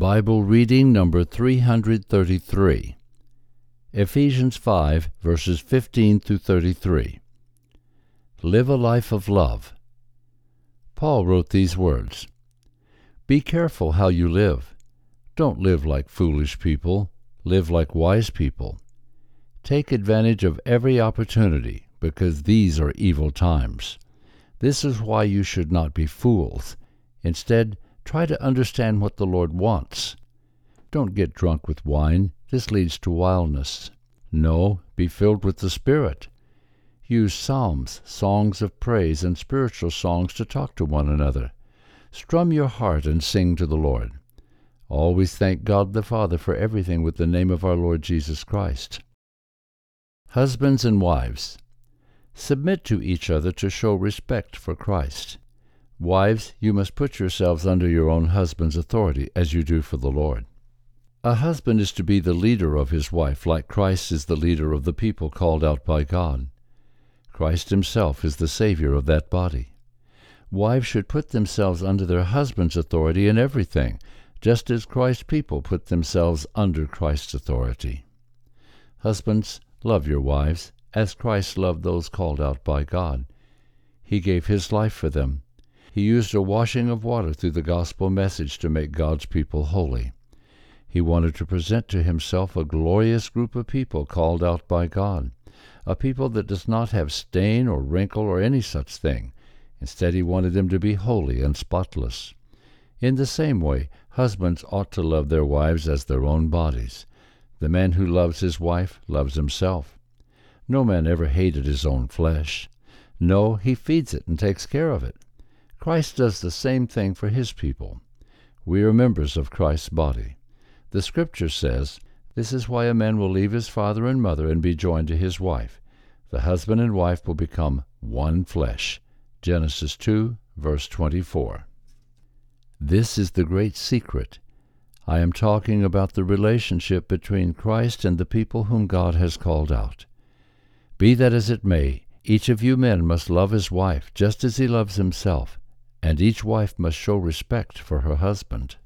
Bible reading number 333, Ephesians 5, verses 15 through 33. Live a life of love. Paul wrote these words, "Be careful how you live. Don't live like foolish people. Live like wise people. Take advantage of every opportunity, because these are evil times. This is why you should not be fools. Instead, try to understand what the Lord wants. Don't get drunk with wine. This leads to wildness. No, be filled with the Spirit. Use psalms, songs of praise, and spiritual songs to talk to one another. Strum your heart and sing to the Lord. Always thank God the Father for everything with the name of our Lord Jesus Christ." Husbands and wives, submit to each other to show respect for Christ. Wives, you must put yourselves under your own husband's authority, as you do for the Lord. A husband is to be the leader of his wife, like Christ is the leader of the people called out by God. Christ himself is the Savior of that body. Wives should put themselves under their husband's authority in everything, just as Christ's people put themselves under Christ's authority. Husbands, love your wives, as Christ loved those called out by God. He gave his life for them. He used a washing of water through the gospel message to make God's people holy. He wanted to present to himself a glorious group of people called out by God, a people that does not have stain or wrinkle or any such thing. Instead, he wanted them to be holy and spotless. In the same way, husbands ought to love their wives as their own bodies. The man who loves his wife loves himself. No man ever hated his own flesh. No, he feeds it and takes care of it. Christ does the same thing for his people. We are members of Christ's body. The Scripture says, "This is why a man will leave his father and mother and be joined to his wife. The husband and wife will become one flesh." Genesis 2, verse 24. This is the great secret. I am talking about the relationship between Christ and the people whom God has called out. Be that as it may, each of you men must love his wife just as he loves himself, and each wife must show respect for her husband.